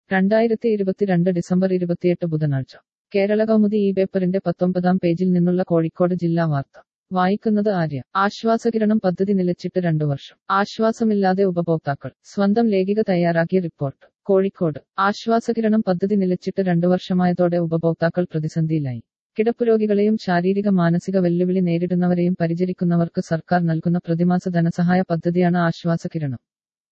2022 December 28 ബുധനാഴ്ച കേരളകൗമുദി ഈ പേപ്പറിന്റെ 19-ാം പേജിൽ നിന്നുള്ള കോഴിക്കോട് ജില്ലാ വാർത്ത വായിക്കുന്നത് ആര്യ. ആശ്വാസകിരണം പദ്ധതി നിലച്ചിട്ട് 2 വർഷം. ആശ്വാസമില്ലാതെ ഉപഭോക്താക്കൾ. സ്വന്തം ലേഖിക തയ്യാറാക്കിയ റിപ്പോർട്ട്. കോഴിക്കോട്. ആശ്വാസകിരണം പദ്ധതി നിലച്ചിട്ട് 2 വർഷമായതോടെ ഉപഭോക്താക്കൾ പ്രതിസന്ധിയിലായി. കിടപ്പുരോഗികളെയും ശാരീരിക മാനസിക വെല്ലുവിളി നേരിടുന്നവരെയും പരിചരിക്കുന്നവർക്ക് സർക്കാർ നൽകുന്ന പ്രതിമാസ ധനസഹായ പദ്ധതിയാണ് ആശ്വാസകിരണം.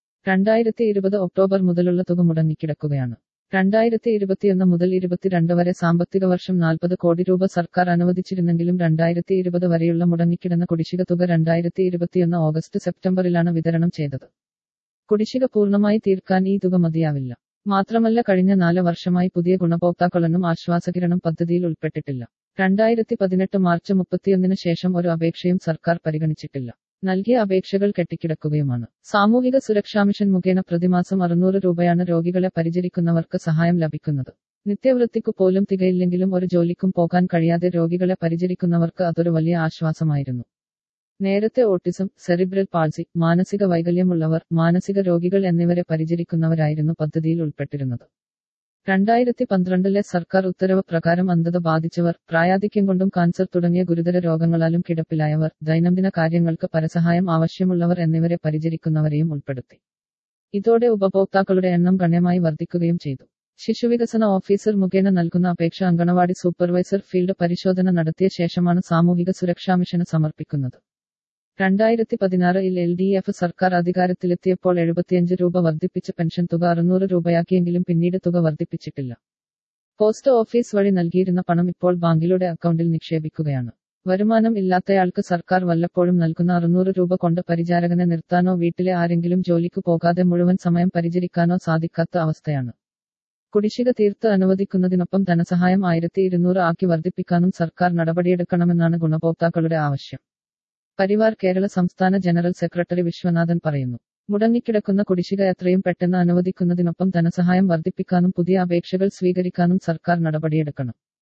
2020 ഒക്ടോബർ മുതലുള്ള തുക മുടങ്ങിക്കിടക്കുകയാണ്. 2021 മുതൽ 22 വരെ സാമ്പത്തിക വർഷം 40 കോടി രൂപ സർക്കാർ അനുവദിച്ചിരുന്നെങ്കിലും 2020 വരെയുള്ള മുടങ്ങിക്കിടന്ന കുടിശ്ശിക തുക 2021 ഓഗസ്റ്റ് സെപ്റ്റംബറിലാണ് വിതരണം ചെയ്തത്. കുടിശ്ശിക പൂർണ്ണമായി തീർക്കാൻ ഈ തുക മതിയാവില്ല. മാത്രമല്ല കഴിഞ്ഞ 4 വർഷമായി പുതിയ ഗുണഭോക്താക്കളൊന്നും ആശ്വാസകിരണം പദ്ധതിയിൽ ഉൾപ്പെട്ടിട്ടില്ല. 2018 മാർച്ച് 31 ശേഷം ഒരു അപേക്ഷയും സർക്കാർ പരിഗണിച്ചിട്ടില്ല. നൽകിയ അപേക്ഷകൾ കെട്ടിക്കിടക്കുകയുമാണ്. സാമൂഹിക സുരക്ഷാ മിഷൻ മുഖേന പ്രതിമാസം 600 രൂപയാണ് രോഗികളെ പരിചരിക്കുന്നവർക്ക് സഹായം ലഭിക്കുന്നത്. നിത്യവൃത്തിക്കു പോലും തികയില്ലെങ്കിലും ഒരു ജോലിക്കും പോകാൻ കഴിയാതെ രോഗികളെ പരിചരിക്കുന്നവർക്ക് അതൊരു വലിയ ആശ്വാസമായിരുന്നു. നേരത്തെ ഓട്ടിസം, സെറിബ്രൽ പാൾസി, മാനസിക വൈകല്യമുള്ളവർ, മാനസിക രോഗികൾ എന്നിവരെ പരിചരിക്കുന്നവരായിരുന്നു പദ്ധതിയിൽ ഉൾപ്പെട്ടിരുന്നത്. 2012 സർക്കാർ ഉത്തരവ് പ്രകാരം അന്ധത ബാധിച്ചവർ, പ്രായാധിക്യം കൊണ്ടും കാൻസർ തുടങ്ങിയ ഗുരുതര രോഗങ്ങളാലും കിടപ്പിലായവർ, ദൈനംദിന കാര്യങ്ങൾക്ക് പരസഹായം ആവശ്യമുള്ളവർ എന്നിവരെ പരിചരിക്കുന്നവരെയും ഉൾപ്പെടുത്തി. ഇതോടെ ഉപഭോക്താക്കളുടെ എണ്ണം ഗണ്യമായി വർദ്ധിക്കുകയും ചെയ്തു. ശിശുവികസന ഓഫീസർ മുഖേന നൽകുന്ന അപേക്ഷ അങ്കണവാടി സൂപ്പർവൈസർ ഫീൽഡ് പരിശോധന നടത്തിയ ശേഷമാണ് സാമൂഹിക സുരക്ഷാ മിഷന് സമർപ്പിക്കുന്നത്. 2016-ൽ LDF സർക്കാർ അധികാരത്തിലെത്തിയപ്പോൾ 75 രൂപ വർദ്ധിപ്പിച്ച പെൻഷൻ തുക 600 രൂപയാക്കിയെങ്കിലും പിന്നീട് തുക വർദ്ധിപ്പിച്ചിട്ടില്ല. പോസ്റ്റ് ഓഫീസ് വഴി നൽകിയിരുന്ന പണം ഇപ്പോൾ ബാങ്കിലൂടെ അക്കൗണ്ടിൽ നിക്ഷേപിക്കുകയാണ്. വരുമാനം ഇല്ലാത്തയാൾക്ക് സർക്കാർ വല്ലപ്പോഴും നൽകുന്ന 600 രൂപ കൊണ്ട് പരിചാരകനെ നിർത്താനോ വീട്ടിലെ ആരെങ്കിലും ജോലിക്കു പോകാതെ മുഴുവൻ സമയം പരിചരിക്കാനോ സാധിക്കാത്ത അവസ്ഥയാണ്. കുടിശ്ശിക തീർത്ത് അനുവദിക്കുന്നതിനൊപ്പം ധനസഹായം 1200 ആക്കി വർദ്ധിപ്പിക്കാനും സർക്കാർ നടപടിയെടുക്കണമെന്നാണ് ഗുണഭോക്താക്കളുടെ ആവശ്യം. പരിവാർ കേരള സംസ്ഥാന ജനറൽ സെക്രട്ടറി വിശ്വനാഥൻ പറയുന്നു. മുടങ്ങിക്കിടക്കുന്ന കുടിശ്ശിക എത്രയും പെട്ടെന്ന് അനുവദിക്കുന്നതിനൊപ്പം ധനസഹായം വർദ്ധിപ്പിക്കാനും പുതിയ അപേക്ഷകൾ സ്വീകരിക്കാനും സർക്കാർ നടപടിയെടുക്കണം.